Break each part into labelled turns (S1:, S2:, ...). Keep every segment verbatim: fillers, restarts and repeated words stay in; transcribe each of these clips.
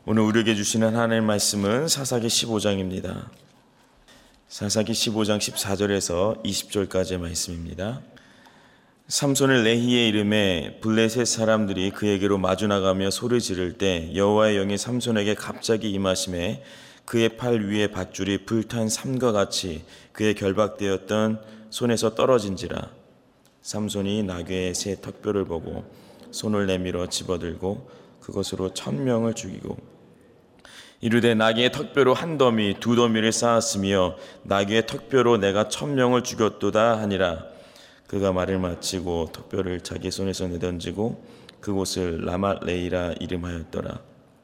S1: 오늘 우리에게 주시는 하나님의 말씀은 사사기 십오 장입니다. 사사기 십오 장 십사 절에서 이십 절까지의 말씀입니다. 삼손의 레히의 이름에 블레셋 사람들이 그에게로 마주 나가며 소리 지를 때 여호와의 영이 삼손에게 갑자기 임하심에 그의 팔 위에 밧줄이 불탄 삼과 같이 그의 결박되었던 손에서 떨어진지라. 삼손이 나귀의 새 턱뼈를 보고 손을 내밀어 집어들고 그것으로 천 명을 죽이고 이르되 나귀의 턱뼈로 한 더미 두 더미를 쌓았으며 나귀의 턱뼈로 내가 천 명을 죽였도다 하니라. 그가 말을 마치고 턱뼈를 자기 손에서 내던지고 그곳을 라맛레이라 이름하였더라.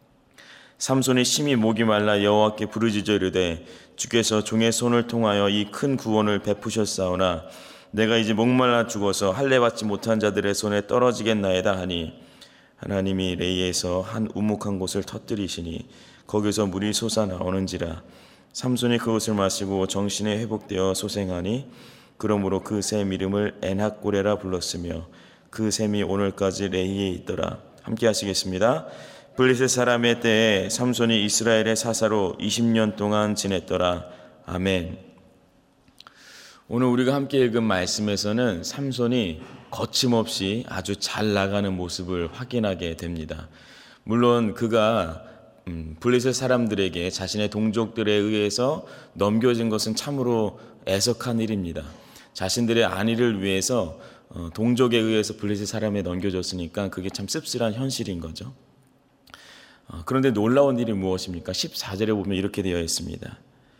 S1: 삼손이 심히 목이 말라 여호와께 부르짖어 이르되 주께서 종의 손을 통하여 이 큰 구원을 베푸셨사오나 내가 이제 목말라 죽어서 할례 받지 못한 자들의 손에 떨어지겠나이다 하니 하나님이 레이에서 한 우묵한 곳을 터뜨리시니 거기서 물이 솟아나오는지라. 삼손이 그것을 마시고 정신에 회복되어 소생하니 그러므로 그 샘 이름을 엔학고레라 불렀으며 그 샘이 오늘까지 레이에 있더라. 함께 하시겠습니다. 블레셋 사람의 때에 삼손이 이스라엘의 사사로 이십 년 동안 지냈더라. 아멘. 오늘 우리가 함께 읽은 말씀에서는 삼손이 거침없이 아주 잘 나가는 모습을 확인하게 됩니다. 물론 그가 음, 블레셋 사람들에게 자신의 동족들에 의해서 넘겨진 것은 참으로 애석한 일입니다. 자신들의 안위를 위해서 어, 동족에 의해서 블레셋 사람에 넘겨졌으니까 그게 참 씁쓸한 현실인 거죠. 어, 그런데 놀라운 일이 무엇입니까? 십사 절에 보면 이렇게 되어 있습니다.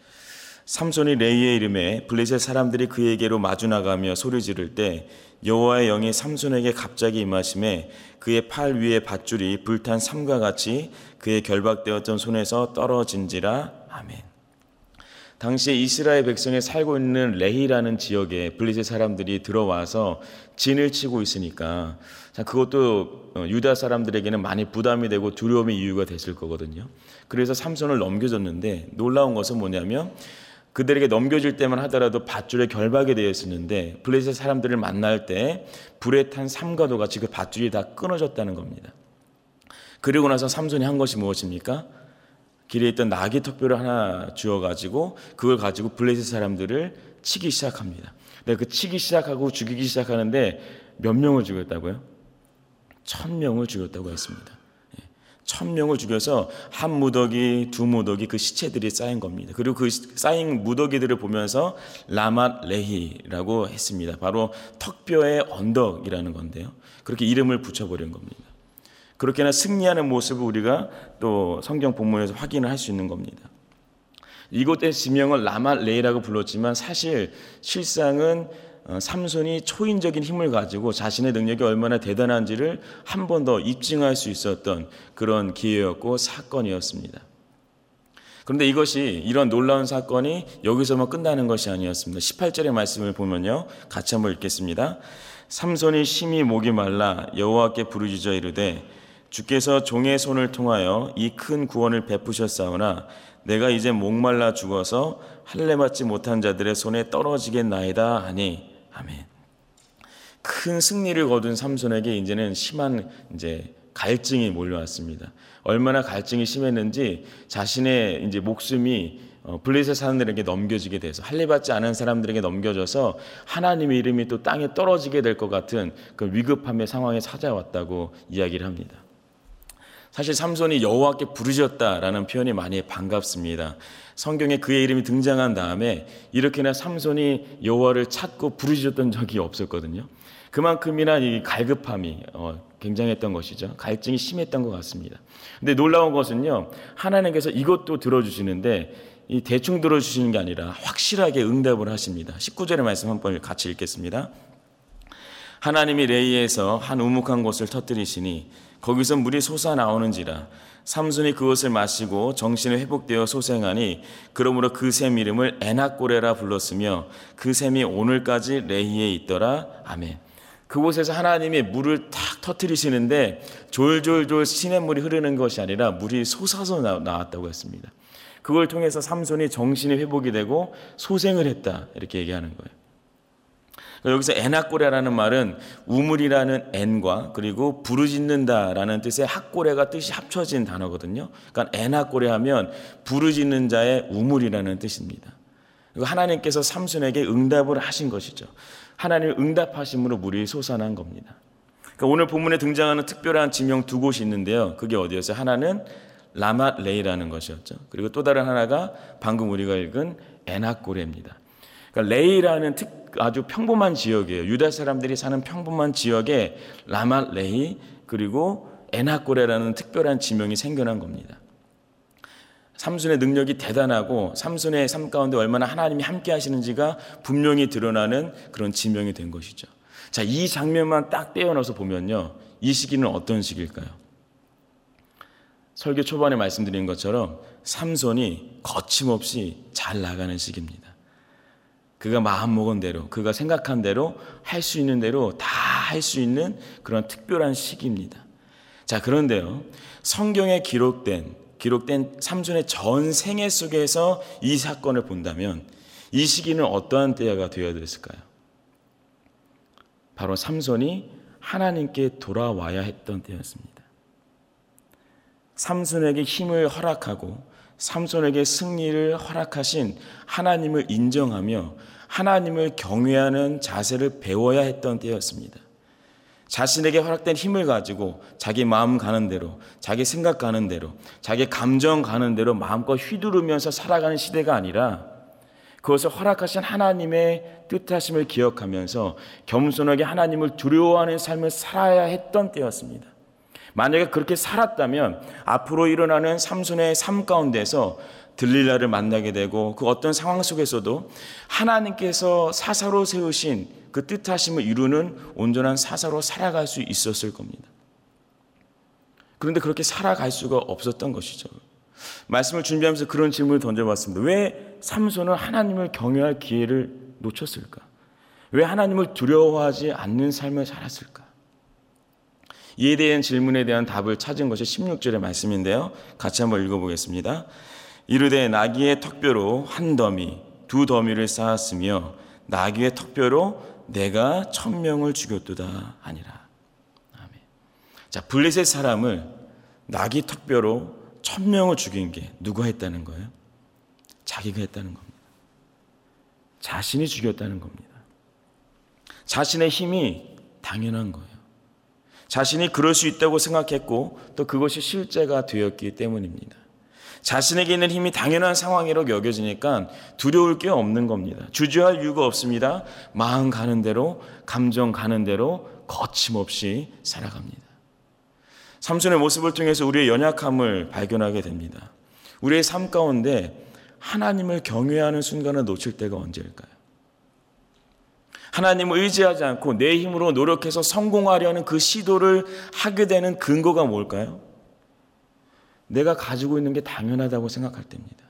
S1: 삼손이 레이의 이름에 블레셋 사람들이 그에게로 마주 나가며 소리 지를 때 여호와의 영이 삼손에게 갑자기 임하심에 그의 팔 위에 밧줄이 불탄 삼과 같이 그의 결박되었던 손에서 떨어진지라. 아멘. 당시에 이스라엘 백성이 살고 있는 레히라는 지역에 블레셋 사람들이 들어와서 진을 치고 있으니까 그것도 유다 사람들에게는 많이 부담이 되고 두려움의 이유가 됐을 거거든요. 그래서 삼손을 넘겨줬는데 놀라운 것은 뭐냐면 그들에게 넘겨질 때만 하더라도 밧줄에 결박이 되어 있었는데 블레셋 사람들을 만날 때 불에 탄 삼과도 같이 그 밧줄이 다 끊어졌다는 겁니다. 그리고 나서 삼손이 한 것이 무엇입니까? 길에 있던 나귀 턱뼈를 하나 주어가지고 그걸 가지고 블레셋 사람들을 치기 시작합니다. 그 치기 시작하고 죽이기 시작하는데 몇 명을 죽였다고요? 천 명을 죽였다고 했습니다. 천 명을 죽여서 한 무더기, 두 무더기 그 시체들이 쌓인 겁니다. 그리고 그 쌓인 무더기들을 보면서 라맛레히라고 했습니다. 바로 턱뼈의 언덕이라는 건데요. 그렇게 이름을 붙여버린 겁니다. 그렇게나 승리하는 모습을 우리가 또 성경 본문에서 확인을 할 수 있는 겁니다. 이곳의 지명을 라맛레히라고 불렀지만 사실 실상은 삼손이 초인적인 힘을 가지고 자신의 능력이 얼마나 대단한지를 한 번 더 입증할 수 있었던 그런 기회였고 사건이었습니다. 그런데 이것이 이런 놀라운 사건이 여기서만 끝나는 것이 아니었습니다. 십팔 절의 말씀을 보면요. 같이 한번 읽겠습니다. 삼손이 심히 목이 말라 여호와께 부르짖어 이르되 주께서 종의 손을 통하여 이 큰 구원을 베푸셨사오나 내가 이제 목말라 죽어서 할례 받지 못한 자들의 손에 떨어지겠나이다 하니 아멘. 큰 승리를 거둔 삼손에게 이제는 심한 이제 갈증이 몰려왔습니다. 얼마나 갈증이 심했는지 자신의 이제 목숨이 블레셋 사람들에게 넘겨지게 돼서 할례 받지 않은 사람들에게 넘겨져서 하나님의 이름이 또 땅에 떨어지게 될 것 같은 그 위급함의 상황에 찾아왔다고 이야기를 합니다. 사실 삼손이 여호와께 부르짖었다라는 표현이 많이 반갑습니다. 성경에 그의 이름이 등장한 다음에 이렇게나 삼손이 여호와를 찾고 부르짖었던 적이 없었거든요. 그만큼이나 이 갈급함이 어, 굉장했던 것이죠. 갈증이 심했던 것 같습니다. 근데 놀라운 것은요, 하나님께서 이것도 들어주시는데 이 대충 들어주시는 게 아니라 확실하게 응답을 하십니다. 십구 절의 말씀 한번 같이 읽겠습니다. 하나님이 레이에서 한 우묵한 곳을 터뜨리시니 거기서 물이 솟아나오는지라. 삼손이 그것을 마시고 정신이 회복되어 소생하니 그러므로 그 샘 이름을 엔학고레라 불렀으며 그 샘이 오늘까지 레히에 있더라. 아멘. 그곳에서 하나님이 물을 탁 터뜨리시는데 졸졸졸 시냇물이 흐르는 것이 아니라 물이 솟아서 나왔다고 했습니다. 그걸 통해서 삼손이 정신이 회복이 되고 소생을 했다 이렇게 얘기하는 거예요. 여기서 에나꼬레라는 말은 우물이라는 엔과 그리고 부르짖는다라는 뜻의 학고레가 뜻이 합쳐진 단어거든요. 그러니까 에나꼬레 하면 부르짖는 자의 우물이라는 뜻입니다. 그리고 하나님께서 삼손에게 응답을 하신 것이죠. 하나님 응답하심으로 물이 솟아난 겁니다. 그러니까 오늘 본문에 등장하는 특별한 지명 두 곳이 있는데요. 그게 어디였어요? 하나는 라맛 레이라는 것이었죠. 그리고 또 다른 하나가 방금 우리가 읽은 에나꼬레입니다. 그러니까 레이라는 특, 아주 평범한 지역이에요. 유다 사람들이 사는 평범한 지역에 라맛 레이 그리고 에나꼬레라는 특별한 지명이 생겨난 겁니다. 삼손의 능력이 대단하고 삼손의 삶 가운데 얼마나 하나님이 함께 하시는지가 분명히 드러나는 그런 지명이 된 것이죠. 자, 이 장면만 딱 떼어넣어서 보면요. 이 시기는 어떤 시기일까요? 설교 초반에 말씀드린 것처럼 삼손이 거침없이 잘 나가는 시기입니다. 그가 마음먹은 대로, 그가 생각한 대로 할 수 있는 대로 다 할 수 있는 그런 특별한 시기입니다. 자, 그런데요. 성경에 기록된 기록된 삼손의 전 생애 속에서 이 사건을 본다면 이 시기는 어떠한 때가 되어야 됐을까요? 바로 삼손이 하나님께 돌아와야 했던 때였습니다. 삼손에게 힘을 허락하고 삼손에게 승리를 허락하신 하나님을 인정하며 하나님을 경외하는 자세를 배워야 했던 때였습니다. 자신에게 허락된 힘을 가지고 자기 마음 가는 대로, 자기 생각 가는 대로, 자기 감정 가는 대로 마음껏 휘두르면서 살아가는 시대가 아니라 그것을 허락하신 하나님의 뜻하심을 기억하면서 겸손하게 하나님을 두려워하는 삶을 살아야 했던 때였습니다. 만약에 그렇게 살았다면 앞으로 일어나는 삼손의 삶 가운데서 들릴라를 만나게 되고 그 어떤 상황 속에서도 하나님께서 사사로 세우신 그 뜻하심을 이루는 온전한 사사로 살아갈 수 있었을 겁니다. 그런데 그렇게 살아갈 수가 없었던 것이죠. 말씀을 준비하면서 그런 질문을 던져봤습니다. 왜 삼손은 하나님을 경외할 기회를 놓쳤을까? 왜 하나님을 두려워하지 않는 삶을 살았을까? 이에 대한 질문에 대한 답을 찾은 것이 십육 절의 말씀인데요. 같이 한번 읽어보겠습니다. 이르되 나귀의 턱뼈로 한 더미, 두 더미를 쌓았으며 나귀의 턱뼈로 내가 천명을 죽였도다 하니라. 아멘. 자, 블레셋 사람을 나귀 턱뼈로 천명을 죽인 게 누가 했다는 거예요? 자기가 했다는 겁니다. 자신이 죽였다는 겁니다. 자신의 힘이 당연한 거예요. 자신이 그럴 수 있다고 생각했고 또 그것이 실제가 되었기 때문입니다. 자신에게 있는 힘이 당연한 상황이라고 여겨지니까 두려울 게 없는 겁니다. 주저할 이유가 없습니다. 마음 가는 대로, 감정 가는 대로 거침없이 살아갑니다. 삼손의 모습을 통해서 우리의 연약함을 발견하게 됩니다. 우리의 삶 가운데 하나님을 경외하는 순간을 놓칠 때가 언제일까요? 하나님을 의지하지 않고 내 힘으로 노력해서 성공하려는 그 시도를 하게 되는 근거가 뭘까요? 내가 가지고 있는 게 당연하다고 생각할 때입니다.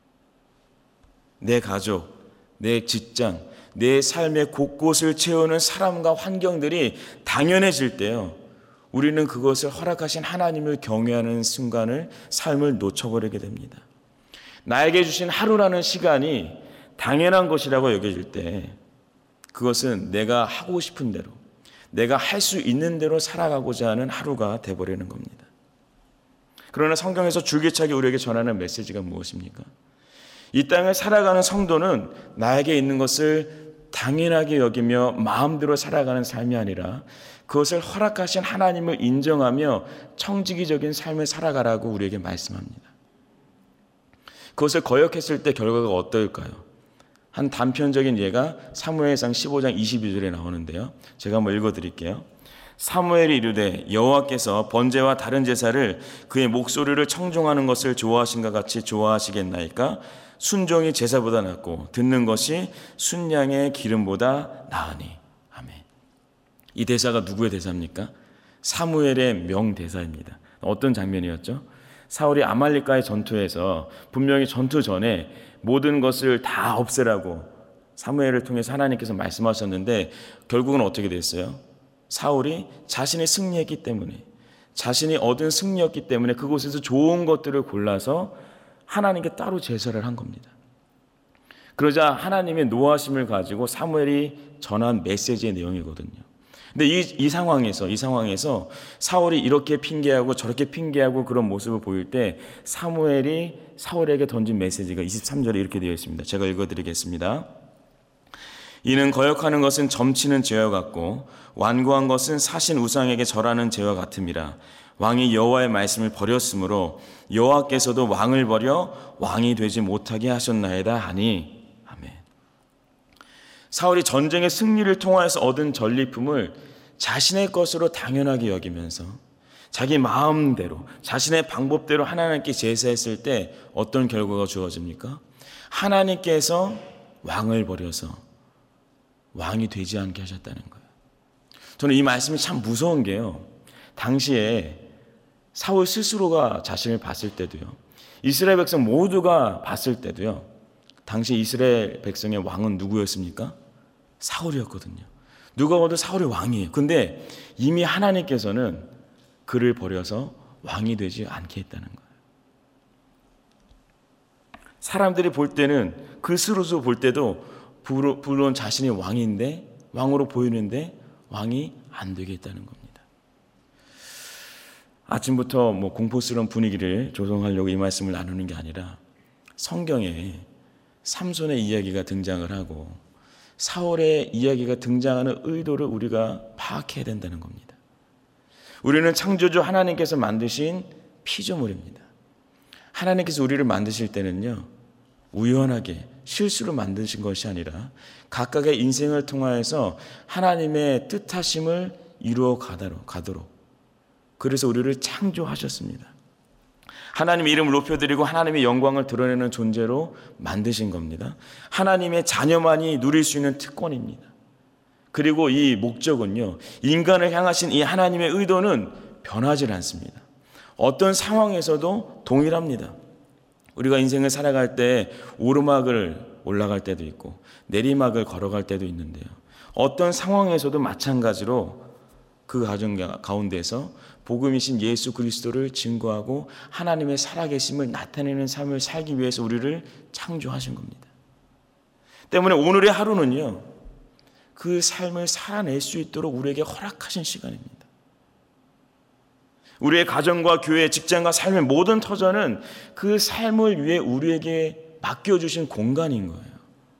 S1: 내 가족, 내 직장, 내 삶의 곳곳을 채우는 사람과 환경들이 당연해질 때요. 우리는 그것을 허락하신 하나님을 경외하는 순간을, 삶을 놓쳐버리게 됩니다. 나에게 주신 하루라는 시간이 당연한 것이라고 여겨질 때 그것은 내가 하고 싶은 대로, 내가 할 수 있는 대로 살아가고자 하는 하루가 돼버리는 겁니다. 그러나 성경에서 줄기차게 우리에게 전하는 메시지가 무엇입니까? 이 땅을 살아가는 성도는 나에게 있는 것을 당연하게 여기며 마음대로 살아가는 삶이 아니라 그것을 허락하신 하나님을 인정하며 청지기적인 삶을 살아가라고 우리에게 말씀합니다. 그것을 거역했을 때 결과가 어떨까요? 한 단편적인 예가 사무엘상 십오 장 이십이 절에 나오는데요. 제가 한번 읽어드릴게요. 사무엘이 이르되 여호와께서 번제와 다른 제사를 그의 목소리를 청종하는 것을 좋아하신가 같이 좋아하시겠나이까? 순종이 제사보다 낫고 듣는 것이 순양의 기름보다 나으니. 아멘. 이 대사가 누구의 대사입니까? 사무엘의 명대사입니다. 어떤 장면이었죠? 사울이 아말렉과의 전투에서 분명히 전투 전에 모든 것을 다 없애라고 사무엘을 통해서 하나님께서 말씀하셨는데 결국은 어떻게 됐어요? 사울이 자신의 승리했기 때문에, 자신이 얻은 승리였기 때문에 그곳에서 좋은 것들을 골라서 하나님께 따로 제사를 한 겁니다. 그러자 하나님의 노하심을 가지고 사무엘이 전한 메시지의 내용이거든요. 근데 이, 이 상황에서 이 상황에서 사울이 이렇게 핑계하고 저렇게 핑계하고 그런 모습을 보일 때 사무엘이 사울에게 던진 메시지가 이십삼 절에 이렇게 되어 있습니다. 제가 읽어드리겠습니다. 이는 거역하는 것은 점치는 죄와 같고 완고한 것은 사신 우상에게 절하는 죄와 같음이라. 왕이 여호와의 말씀을 버렸으므로 여호와께서도 왕을 버려 왕이 되지 못하게 하셨나이다 하니. 아멘. 사울이 전쟁의 승리를 통하여서 얻은 전리품을 자신의 것으로 당연하게 여기면서 자기 마음대로 자신의 방법대로 하나님께 제사했을 때 어떤 결과가 주어집니까? 하나님께서 왕을 버려서 왕이 되지 않게 하셨다는 거예요. 저는 이 말씀이 참 무서운 게요, 당시에 사울 스스로가 자신을 봤을 때도요, 이스라엘 백성 모두가 봤을 때도요, 당시 이스라엘 백성의 왕은 누구였습니까? 사울이었거든요. 누가 봐도 사울이 왕이에요. 근데 이미 하나님께서는 그를 버려서 왕이 되지 않게 했다는 거예요. 사람들이 볼 때는, 그 스스로 볼 때도 물론 자신이 왕인데, 왕으로 보이는데 왕이 안 되게 했다는 겁니다. 아침부터 뭐 공포스러운 분위기를 조성하려고 이 말씀을 나누는 게 아니라 성경에 삼손의 이야기가 등장을 하고 사울의 이야기가 등장하는 의도를 우리가 파악해야 된다는 겁니다. 우리는 창조주 하나님께서 만드신 피조물입니다. 하나님께서 우리를 만드실 때는요, 우연하게 실수로 만드신 것이 아니라 각각의 인생을 통하여서 하나님의 뜻하심을 이루어 가도록, 그래서 우리를 창조하셨습니다. 하나님의 이름을 높여드리고 하나님의 영광을 드러내는 존재로 만드신 겁니다. 하나님의 자녀만이 누릴 수 있는 특권입니다. 그리고 이 목적은요, 인간을 향하신 이 하나님의 의도는 변하지 않습니다. 어떤 상황에서도 동일합니다. 우리가 인생을 살아갈 때 오르막을 올라갈 때도 있고 내리막을 걸어갈 때도 있는데요, 어떤 상황에서도 마찬가지로 그 가정 가운데서 복음이신 예수 그리스도를 증거하고 하나님의 살아계심을 나타내는 삶을 살기 위해서 우리를 창조하신 겁니다. 때문에 오늘의 하루는요, 그 삶을 살아낼 수 있도록 우리에게 허락하신 시간입니다. 우리의 가정과 교회, 직장과 삶의 모든 터전은 그 삶을 위해 우리에게 맡겨주신 공간인 거예요.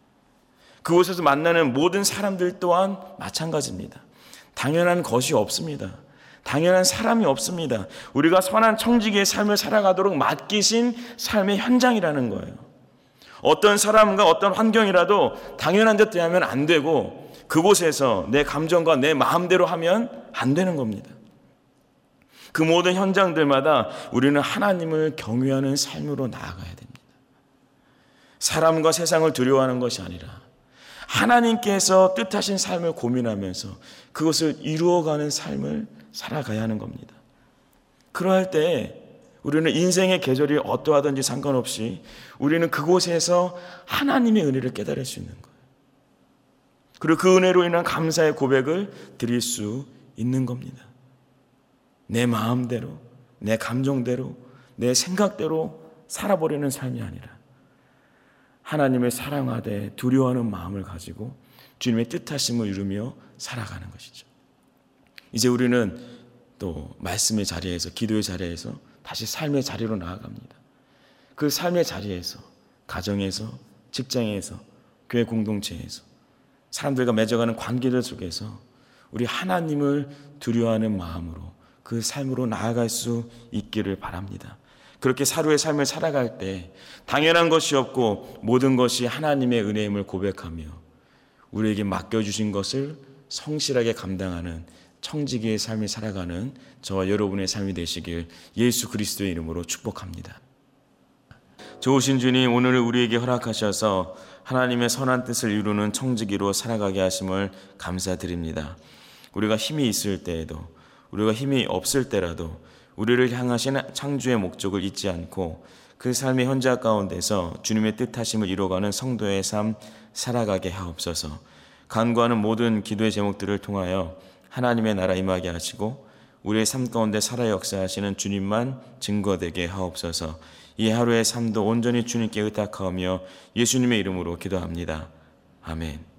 S1: 그곳에서 만나는 모든 사람들 또한 마찬가지입니다. 당연한 것이 없습니다. 당연한 사람이 없습니다. 우리가 선한 청지기의 삶을 살아가도록 맡기신 삶의 현장이라는 거예요. 어떤 사람과 어떤 환경이라도 당연한 듯 대하면 안 되고 그곳에서 내 감정과 내 마음대로 하면 안 되는 겁니다. 그 모든 현장들마다 우리는 하나님을 경외하는 삶으로 나아가야 됩니다. 사람과 세상을 두려워하는 것이 아니라 하나님께서 뜻하신 삶을 고민하면서 그것을 이루어가는 삶을 살아가야 하는 겁니다. 그러할 때 우리는 인생의 계절이 어떠하든지 상관없이 우리는 그곳에서 하나님의 은혜를 깨달을 수 있는 거예요. 그리고 그 은혜로 인한 감사의 고백을 드릴 수 있는 겁니다. 내 마음대로, 내 감정대로, 내 생각대로 살아버리는 삶이 아니라 하나님을 사랑하되 두려워하는 마음을 가지고 주님의 뜻하심을 이루며 살아가는 것이죠. 이제 우리는 또 말씀의 자리에서, 기도의 자리에서 다시 삶의 자리로 나아갑니다. 그 삶의 자리에서, 가정에서, 직장에서, 교회 공동체에서, 사람들과 맺어가는 관계들 속에서 우리 하나님을 두려워하는 마음으로 그 삶으로 나아갈 수 있기를 바랍니다. 그렇게 하루의 삶을 살아갈 때 당연한 것이 없고 모든 것이 하나님의 은혜임을 고백하며 우리에게 맡겨주신 것을 성실하게 감당하는 청지기의 삶을 살아가는 저와 여러분의 삶이 되시길 예수 그리스도의 이름으로 축복합니다. 좋으신 주님, 오늘 우리에게 허락하셔서 하나님의 선한 뜻을 이루는 청지기로 살아가게 하심을 감사드립니다. 우리가 힘이 있을 때에도, 우리가 힘이 없을 때라도 우리를 향하신 창조의 목적을 잊지 않고 그 삶의 현장 가운데서 주님의 뜻하심을 이루어가는 성도의 삶 살아가게 하옵소서. 간구하는 모든 기도의 제목들을 통하여 하나님의 나라 임하게 하시고 우리의 삶 가운데 살아 역사하시는 주님만 증거되게 하옵소서. 이 하루의 삶도 온전히 주님께 의탁하오며 예수님의 이름으로 기도합니다. 아멘.